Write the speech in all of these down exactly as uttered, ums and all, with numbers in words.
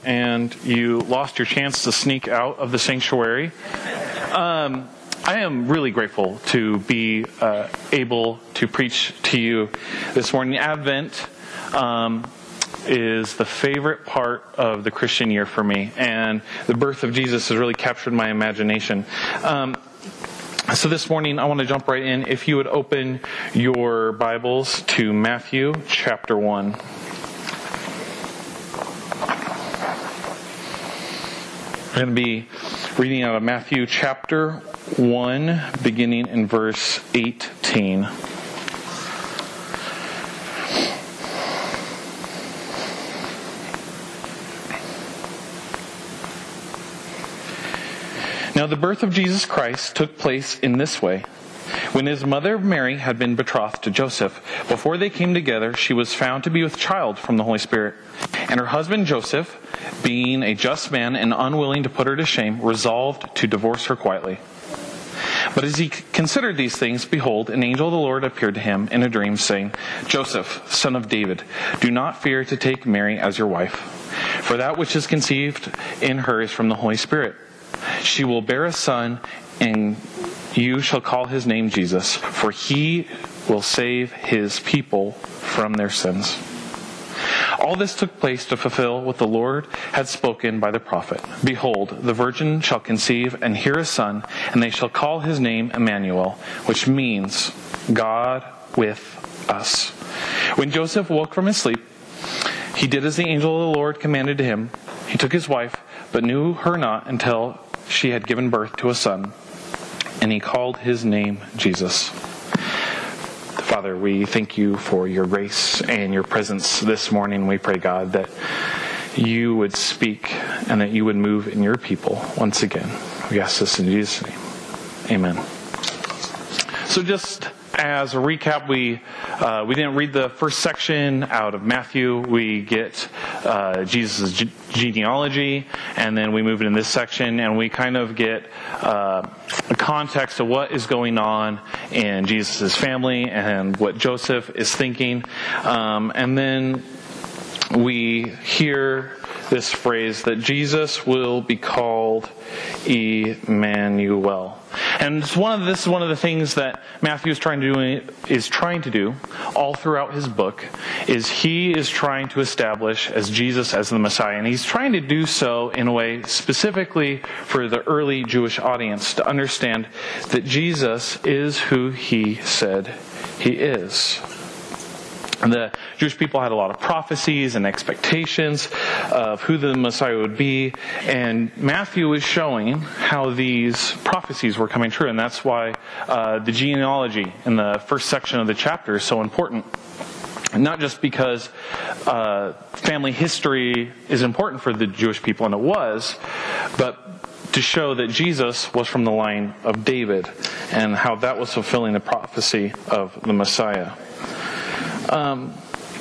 and you lost your chance to sneak out of the sanctuary. Um, I am really grateful to be uh, able to preach to you this morning. Advent um, is the favorite part of the Christian year for me, and the birth of Jesus has really captured my imagination. Um, so this morning I want to jump right in. If you would open your Bibles to Matthew chapter one. We're going to be reading out of Matthew chapter one, beginning in verse eighteen. Now the birth of Jesus Christ took place in this way. When his mother Mary had been betrothed to Joseph, before they came together, she was found to be with child from the Holy Spirit. And her husband Joseph, being a just man and unwilling to put her to shame, resolved to divorce her quietly. But as he considered these things, behold, an angel of the Lord appeared to him in a dream, saying, Joseph, son of David, do not fear to take Mary as your wife, for that which is conceived in her is from the Holy Spirit. She will bear a son, and you shall call his name Jesus, for he will save his people from their sins. All this took place to fulfill what the Lord had spoken by the prophet. Behold, the virgin shall conceive and bear a son, and they shall call his name Emmanuel, which means God with us. When Joseph woke from his sleep, he did as the angel of the Lord commanded to him. He took his wife, but knew her not until she had given birth to a son, and he called his name Jesus. Father, we thank you for your grace and your presence this morning. We pray, God, that you would speak and that you would move in your people once again. We ask this in Jesus' name. Amen. So just as a recap, we uh, we didn't read the first section out of Matthew. We get uh, Jesus' ge- genealogy, and then we move in this section, and we kind of get uh, a context of what is going on in Jesus' family and what Joseph is thinking. Um, and then we hear this phrase that Jesus will be called Emmanuel. And it's one of this is one of the things that Matthew is trying to do is trying to do all throughout his book is he is trying to establish as Jesus as the Messiah, and he's trying to do so in a way specifically for the early Jewish audience to understand that Jesus is who he said he is. The Jewish people had a lot of prophecies and expectations of who the Messiah would be, and Matthew is showing how these prophecies were coming true, and that's why uh, the genealogy in the first section of the chapter is so important. Not just because uh, family history is important for the Jewish people, and it was, but to show that Jesus was from the line of David, and how that was fulfilling the prophecy of the Messiah. Um,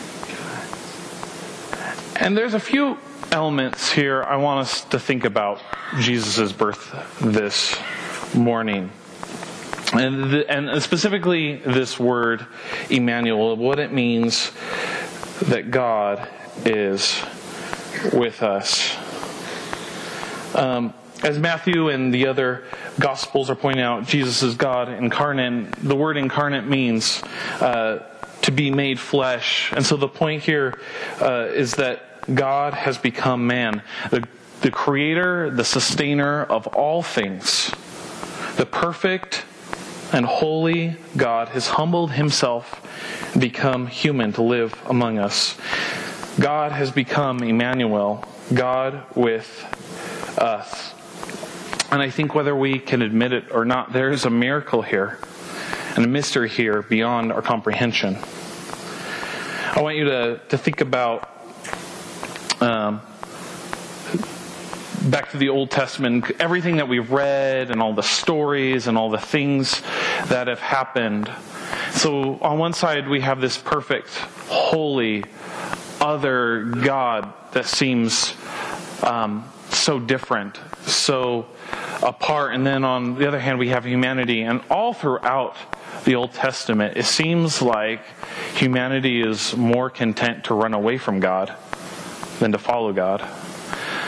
and there's a few elements here I want us to think about Jesus' birth this morning. And, the, and specifically this word, Emmanuel, what it means that God is with us. Um, as Matthew and the other Gospels are pointing out, Jesus is God incarnate. The word incarnate means uh, to be made flesh. And so the point here uh, is that God has become man. The, the creator, the sustainer of all things, the perfect and holy God has humbled himself and become human to live among us. God has become Emmanuel, God with us. And I think whether we can admit it or not, there is a miracle here and a mystery here beyond our comprehension. I want you to, to think about um, back to the Old Testament, everything that we've read and all the stories and all the things that have happened. So on one side we have this perfect, holy, other God that seems um, so different, so apart. And then on the other hand we have humanity, and all throughout the Old Testament it seems like humanity is more content to run away from God than to follow God.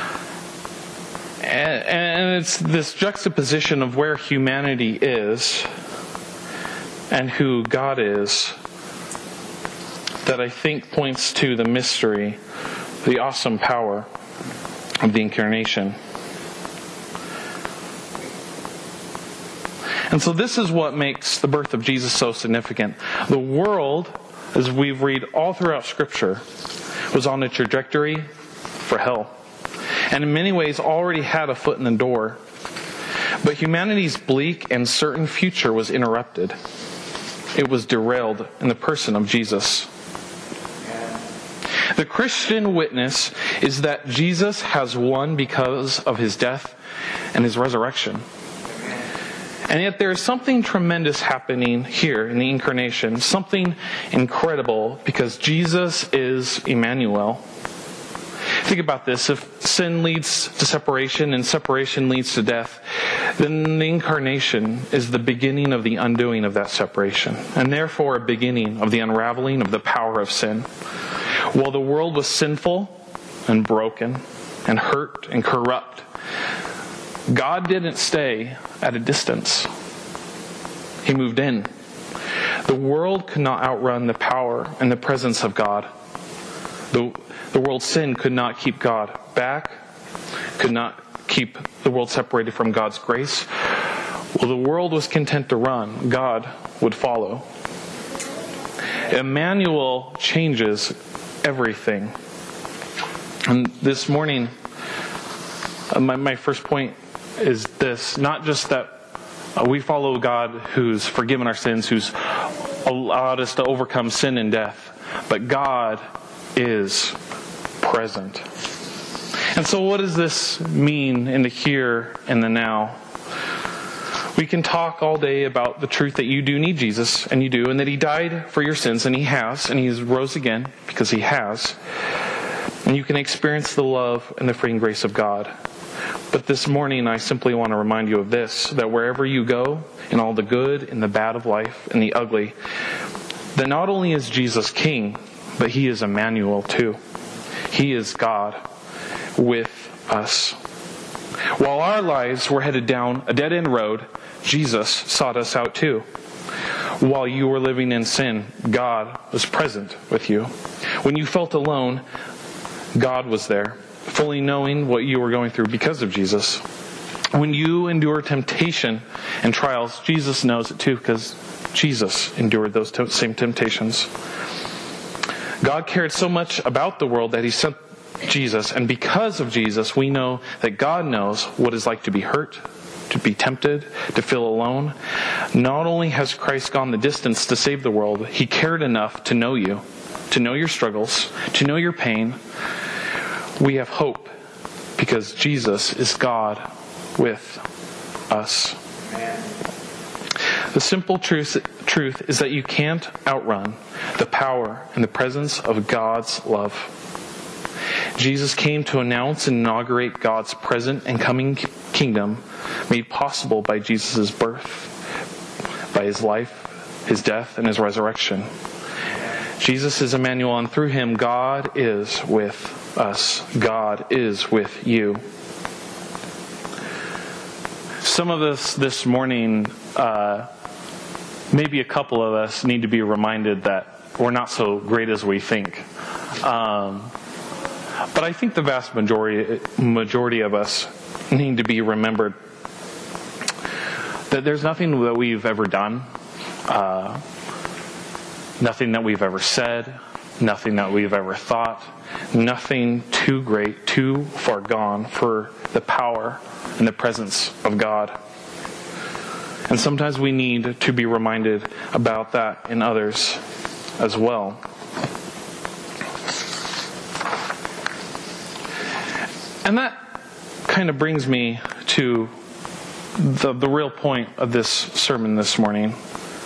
And, and it's this juxtaposition of where humanity is and who God is that I think points to the mystery, the awesome power of the incarnation. And so this is what makes the birth of Jesus so significant. The world, as we've read all throughout Scripture, was on a trajectory for hell. And in many ways already had a foot in the door. But humanity's bleak and certain future was interrupted. It was derailed in the person of Jesus. The Christian witness is that Jesus has won because of his death and his resurrection. And yet there is something tremendous happening here in the incarnation, something incredible, because Jesus is Emmanuel. Think about this. If sin leads to separation and separation leads to death, then the incarnation is the beginning of the undoing of that separation, and therefore a beginning of the unraveling of the power of sin. While the world was sinful and broken and hurt and corrupt, God didn't stay at a distance. He moved in. The world could not outrun the power and the presence of God. The, the world's sin could not keep God back, could not keep the world separated from God's grace. Well, the world was content to run. God would follow. Emmanuel changes everything. And this morning, uh, my, my first point is this: not just that uh, we follow God who's forgiven our sins, who's allowed us to overcome sin and death, but God is present. And so what does this mean in the here and the now? We can talk all day about the truth that you do need Jesus, and you do, and that He died for your sins, and He has, and He rose again because He has. And you can experience the love and the freeing grace of God. But this morning I simply want to remind you of this, that wherever you go, in all the good and the bad of life and the ugly, that not only is Jesus King, but He is Emmanuel too. He is God with us. While our lives were headed down a dead-end road, Jesus sought us out too. While you were living in sin, God was present with you. When you felt alone, God was there, fully knowing what you were going through because of Jesus. When you endure temptation and trials, Jesus knows it too, because Jesus endured those t- same temptations. God cared so much about the world that He sent Jesus, and because of Jesus, we know that God knows what it's like to be hurt, to be tempted, to feel alone. Not only has Christ gone the distance to save the world, He cared enough to know you, to know your struggles, to know your pain. We have hope because Jesus is God with us. The simple truth, truth is that you can't outrun the power and the presence of God's love. Jesus came to announce and inaugurate God's present and coming kingdom, made possible by Jesus' birth, by His life, His death, and His resurrection. Jesus is Emmanuel, and through Him, God is with us. God is with you. Some of us this morning, uh, maybe a couple of us, need to be reminded that we're not so great as we think. Um, but I think the vast majority majority of us need to be remembered that there's nothing that we've ever done, uh, nothing that we've ever said, nothing that we've ever thought, nothing too great, too far gone for the power and the presence of God. And sometimes we need to be reminded about that in others as well. And that kind of brings me to the, the real point of this sermon this morning.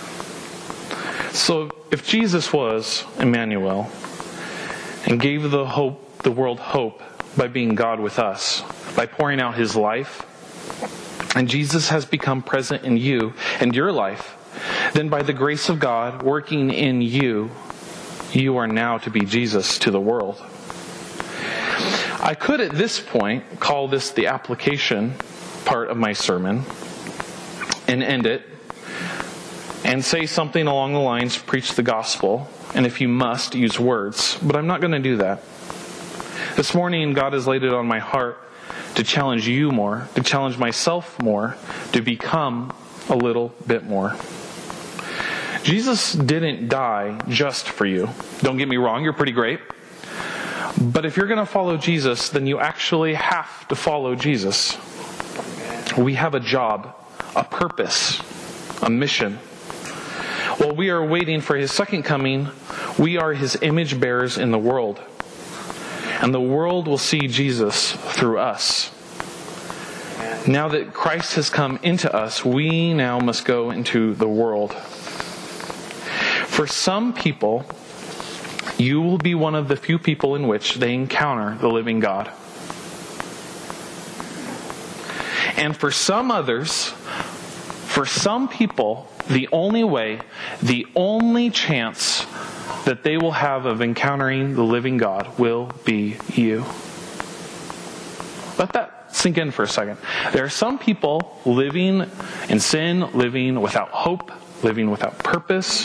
So if Jesus was Emmanuel and gave the hope, the world hope by being God with us, by pouring out His life, and Jesus has become present in you and your life, then by the grace of God working in you, you are now to be Jesus to the world. I could at this point call this the application part of my sermon and end it and say something along the lines, preach the gospel, and if you must, use words. But I'm not going to do that. This morning, God has laid it on my heart to challenge you more, to challenge myself more, to become a little bit more. Jesus didn't die just for you. Don't get me wrong, you're pretty great. But if you're going to follow Jesus, then you actually have to follow Jesus. We have a job, a purpose, a mission. While we are waiting for His second coming, we are His image bearers in the world. And the world will see Jesus through us. Now that Christ has come into us, we now must go into the world. For some people, you will be one of the few people in which they encounter the living God. And for some others, for some people, the only way, the only chance that they will have of encountering the living God will be you. Let that sink in for a second. There are some people living in sin, living without hope, living without purpose.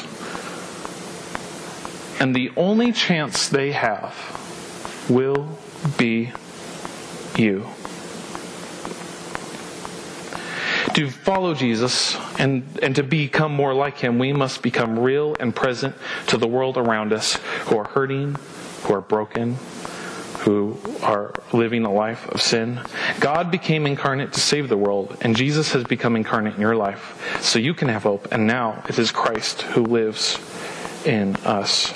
And the only chance they have will be you. To follow Jesus and, and to become more like Him, we must become real and present to the world around us who are hurting, who are broken, who are living a life of sin. God became incarnate to save the world, and Jesus has become incarnate in your life so you can have hope. And now it is Christ who lives in us.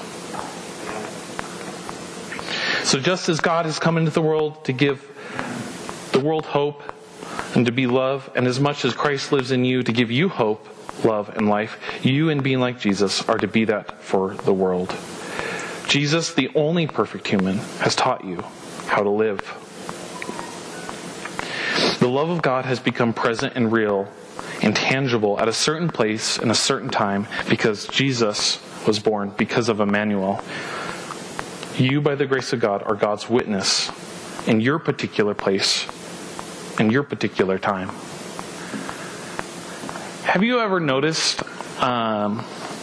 So just as God has come into the world to give the world hope and to be love, and as much as Christ lives in you to give you hope, love, and life, you in being like Jesus are to be that for the world. Jesus, the only perfect human, has taught you how to live. The love of God has become present and real and tangible at a certain place in a certain time because Jesus was born, because of Emmanuel. You, by the grace of God, are God's witness in your particular place, in your particular time. Have you ever noticed um,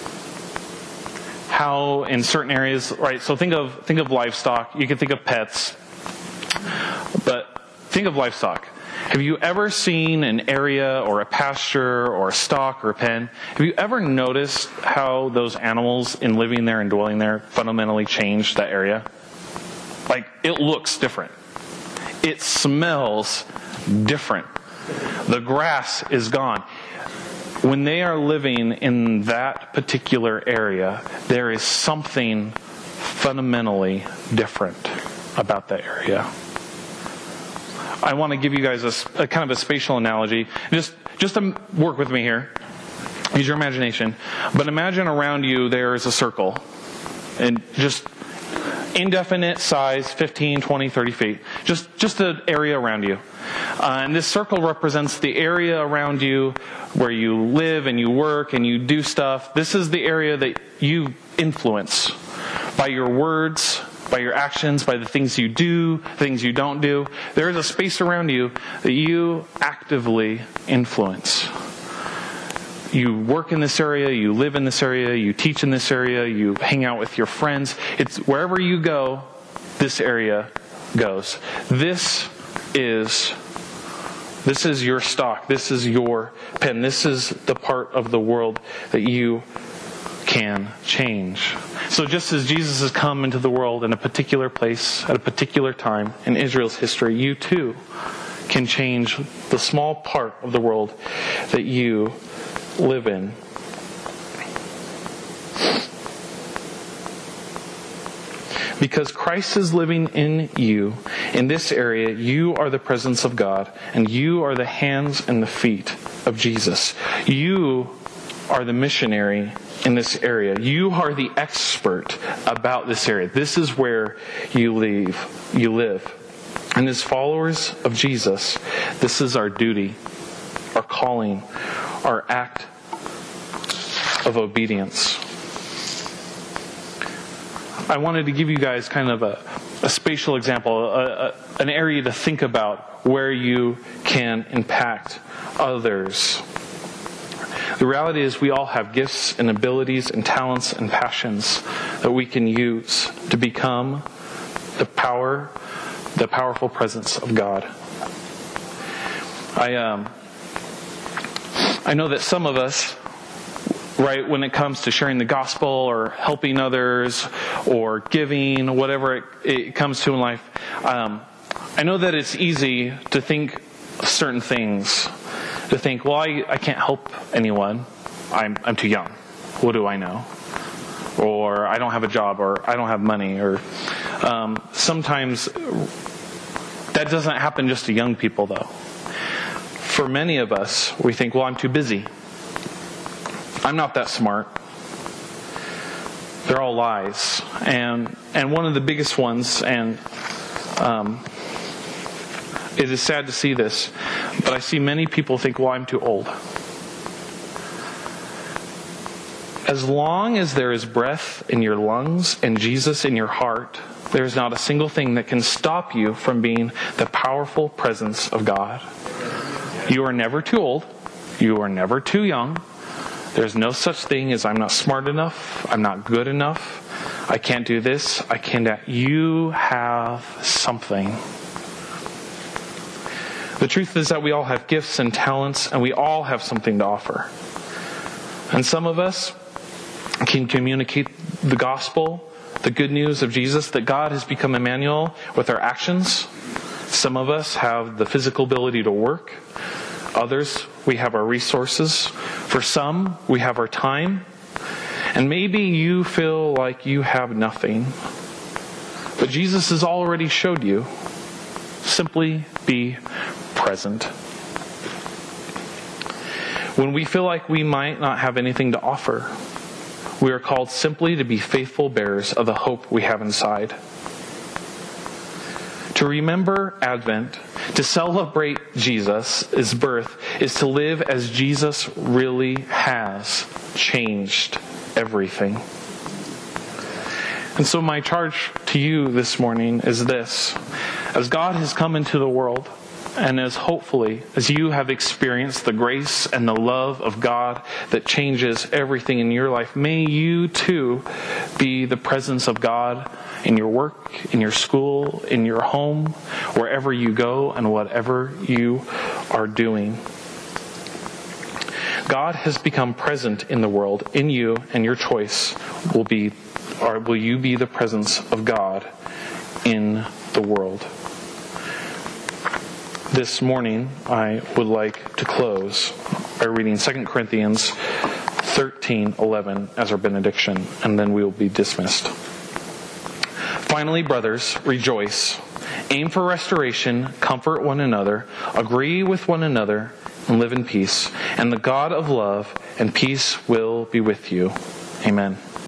how in certain areas, right? So think of think of livestock. You can think of pets, but think of livestock. Have you ever seen an area or a pasture or a stock or a pen? Have you ever noticed how those animals in living there and dwelling there fundamentally change that area? Like, it looks different. It smells different. The grass is gone. When they are living in that particular area, there is something fundamentally different about that area. I want to give you guys a, a kind of a spatial analogy. Just, just to work with me here. Use your imagination. But imagine around you there is a circle. And just indefinite size, fifteen, twenty, thirty feet. Just, just an area around you. Uh, and this circle represents the area around you where you live and you work and you do stuff. This is the area that you influence by your words, by your actions, by the things you do, things you don't do. There is a space around you that you actively influence. You work in this area, you live in this area, you teach in this area, you hang out with your friends. It's wherever you go, this area goes. This is this is your stock. This is your pen. This is the part of the world that you can change. So just as Jesus has come into the world in a particular place at a particular time in Israel's history, you too can change the small part of the world that you live in. Because Christ is living in you, in this area, you are the presence of God, and you are the hands and the feet of Jesus. You are the missionary in this area. You are the expert about this area. This is where you live. You live. And as followers of Jesus, this is our duty, our calling, our act of obedience. I wanted to give you guys kind of a, a spatial example, a, a, an area to think about where you can impact others. The reality is we all have gifts and abilities and talents and passions that we can use to become the power, the powerful presence of God. I um, I know that some of us, right, when it comes to sharing the gospel or helping others or giving, whatever it, it comes to in life, um, I know that it's easy to think certain things. To think, well, I, I can't help anyone. I'm I'm too young. What do I know? Or I don't have a job, or I don't have money. Or um, sometimes that doesn't happen just to young people, though. For many of us, we think, well, I'm too busy. I'm not that smart. They're all lies. And and one of the biggest ones, and um, it is sad to see this, but I see many people think, well, I'm too old. As long as there is breath in your lungs and Jesus in your heart, there is not a single thing that can stop you from being the powerful presence of God. You are never too old. You are never too young. There's no such thing as I'm not smart enough. I'm not good enough. I can't do this. I can't do that. You have something. The truth is that we all have gifts and talents, and we all have something to offer. And some of us can communicate the gospel, the good news of Jesus, that God has become Emmanuel, with our actions. Some of us have the physical ability to work. Others, we have our resources. For some, we have our time. And maybe you feel like you have nothing. But Jesus has already showed you. Simply be present. When we feel like we might not have anything to offer, we are called simply to be faithful bearers of the hope we have inside. To remember Advent, to celebrate Jesus' birth, is to live as Jesus really has changed everything. And so my charge to you this morning is this. As God has come into the world, and as hopefully as you have experienced the grace and the love of God that changes everything in your life, may you too be the presence of God in your work, in your school, in your home, wherever you go and whatever you are doing. God has become present in the world, in you, and your choice will be, or will you be the presence of God in the world? This morning, I would like to close by reading Second Corinthians thirteen eleven as our benediction, and then we will be dismissed. Finally, brothers, rejoice. Aim for restoration, comfort one another, agree with one another, and live in peace. And the God of love and peace will be with you. Amen.